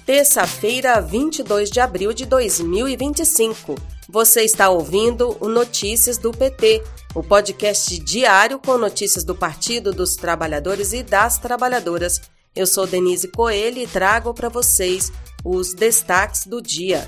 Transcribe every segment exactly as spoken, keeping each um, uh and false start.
Terça-feira, vinte e dois de abril de dois mil e vinte e cinco. Você está ouvindo o Notícias do P T, o podcast diário com notícias do Partido dos Trabalhadores e das Trabalhadoras. Eu sou Denise Coelho e trago para vocês os destaques do dia.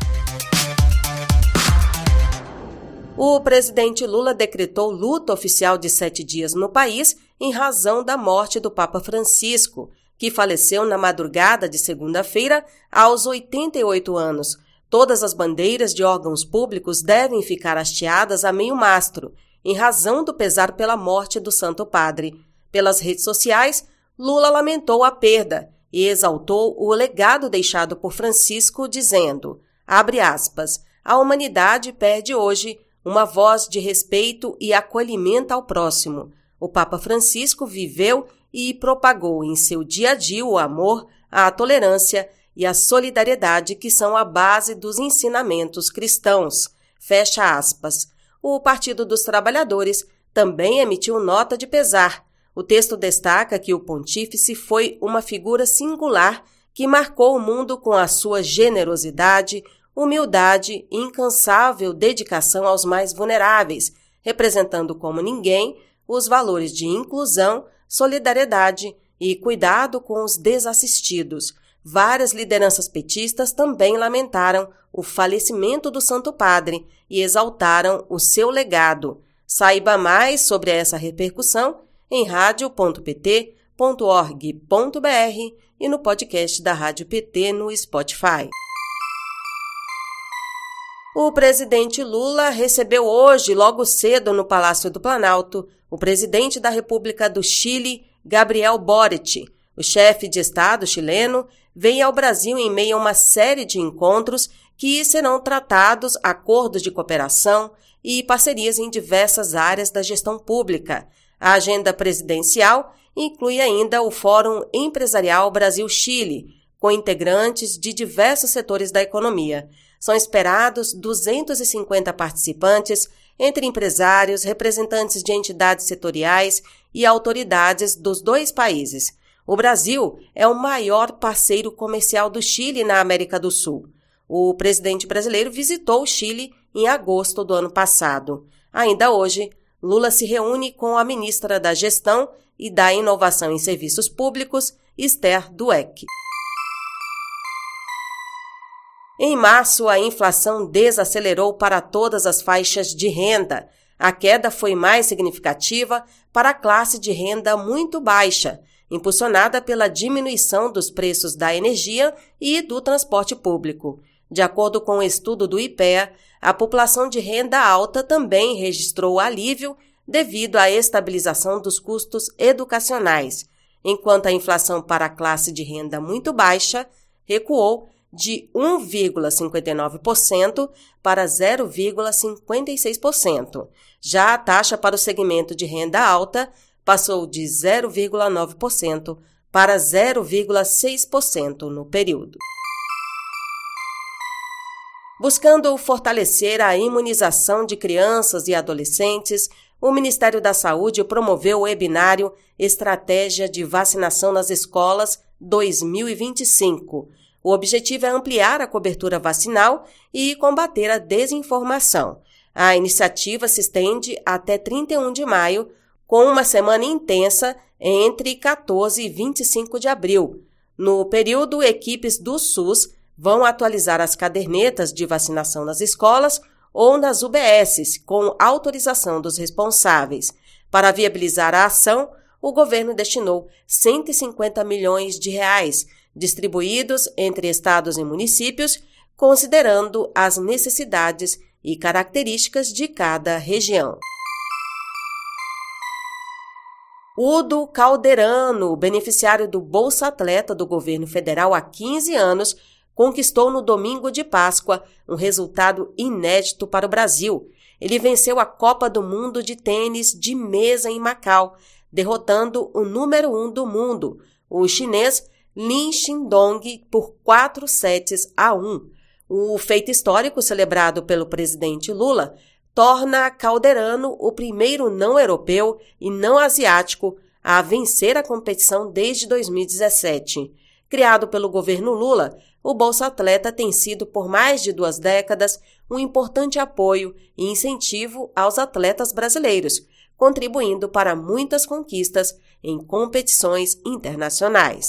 O presidente Lula decretou luto oficial de sete dias no país em razão da morte do Papa Francisco, que faleceu na madrugada de segunda-feira aos oitenta e oito anos. Todas as bandeiras de órgãos públicos devem ficar hasteadas a meio mastro, em razão do pesar pela morte do Santo Padre. Pelas redes sociais, Lula lamentou a perda e exaltou o legado deixado por Francisco, dizendo, abre aspas, a humanidade perde hoje uma voz de respeito e acolhimento ao próximo. O Papa Francisco viveu e propagou em seu dia a dia o amor, a tolerância e a solidariedade que são a base dos ensinamentos cristãos. Fecha aspas. O Partido dos Trabalhadores também emitiu nota de pesar. O texto destaca que o pontífice foi uma figura singular que marcou o mundo com a sua generosidade, humildade e incansável dedicação aos mais vulneráveis, representando como ninguém os valores de inclusão, solidariedade e cuidado com os desassistidos. Várias lideranças petistas também lamentaram o falecimento do Santo Padre e exaltaram o seu legado. Saiba mais sobre essa repercussão em rádio ponto p t ponto org ponto b r e no podcast da Rádio P T no Spotify. O presidente Lula recebeu hoje, logo cedo, no Palácio do Planalto, o presidente da República do Chile, Gabriel Boric. O chefe de Estado chileno veio ao Brasil em meio a uma série de encontros que serão tratados acordos de cooperação e parcerias em diversas áreas da gestão pública. A agenda presidencial inclui ainda o Fórum Empresarial Brasil-Chile, com integrantes de diversos setores da economia. São esperados duzentos e cinquenta participantes, entre empresários, representantes de entidades setoriais e autoridades dos dois países. O Brasil é o maior parceiro comercial do Chile na América do Sul. O presidente brasileiro visitou o Chile em agosto do ano passado. Ainda hoje, Lula se reúne com a ministra da Gestão e da Inovação em Serviços Públicos, Esther Dweck. Em março, a inflação desacelerou para todas as faixas de renda. A queda foi mais significativa para a classe de renda muito baixa, impulsionada pela diminuição dos preços da energia e do transporte público. De acordo com o estudo do I P E A, a população de renda alta também registrou alívio devido à estabilização dos custos educacionais, enquanto a inflação para a classe de renda muito baixa recuou de um vírgula cinquenta e nove por cento para zero vírgula cinquenta e seis por cento. Já a taxa para o segmento de renda alta passou de zero vírgula nove por cento para zero vírgula seis por cento no período. Buscando fortalecer a imunização de crianças e adolescentes, o Ministério da Saúde promoveu o webinário Estratégia de Vacinação nas Escolas dois mil e vinte e cinco. O objetivo é ampliar a cobertura vacinal e combater a desinformação. A iniciativa se estende até trinta e um de maio, com uma semana intensa entre quatorze e vinte e cinco de abril. No período, equipes do SUS vão atualizar as cadernetas de vacinação nas escolas ou nas U B Ss, com autorização dos responsáveis. Para viabilizar a ação, o governo destinou cento e cinquenta milhões de reais, distribuídos entre estados e municípios, considerando as necessidades e características de cada região. Udo Calderano, beneficiário do Bolsa Atleta do governo federal há quinze anos, conquistou no domingo de Páscoa um resultado inédito para o Brasil. Ele venceu a Copa do Mundo de Tênis de Mesa em Macau, derrotando o número um do mundo, o chinês Lin Xindong, por quatro sets a um. O feito histórico celebrado pelo presidente Lula torna Calderano o primeiro não europeu e não asiático a vencer a competição desde dois mil e dezessete. Criado pelo governo Lula, o Bolsa Atleta tem sido, por mais de duas décadas, um importante apoio e incentivo aos atletas brasileiros, contribuindo para muitas conquistas em competições internacionais.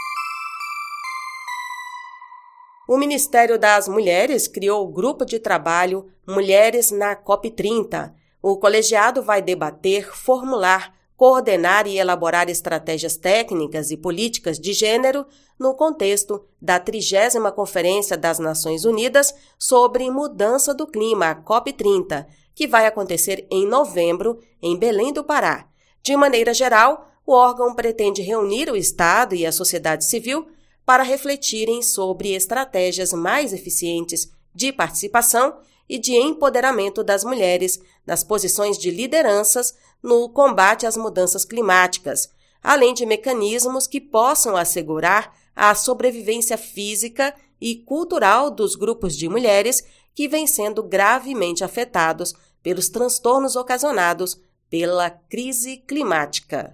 O Ministério das Mulheres criou o grupo de trabalho Mulheres na COP trinta. O colegiado vai debater, formular, coordenar e elaborar estratégias técnicas e políticas de gênero no contexto da trigésima Conferência das Nações Unidas sobre Mudança do Clima, a COP trinta, que vai acontecer em novembro, em Belém do Pará. De maneira geral, o órgão pretende reunir o Estado e a sociedade civil para refletirem sobre estratégias mais eficientes de participação e de empoderamento das mulheres nas posições de lideranças no combate às mudanças climáticas, além de mecanismos que possam assegurar a sobrevivência física e cultural dos grupos de mulheres que vêm sendo gravemente afetados pelos transtornos ocasionados pela crise climática.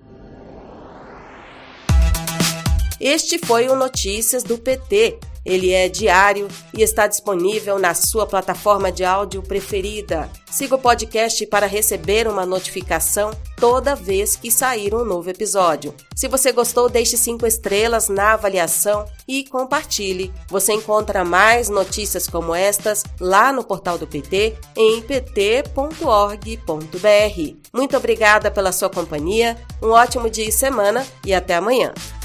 Este foi o Notícias do P T. Ele é diário e está disponível na sua plataforma de áudio preferida. Siga o podcast para receber uma notificação toda vez que sair um novo episódio. Se você gostou, deixe cinco estrelas na avaliação e compartilhe. Você encontra mais notícias como estas lá no portal do P T em p t ponto org ponto b r. Muito obrigada pela sua companhia, um ótimo dia e semana e até amanhã.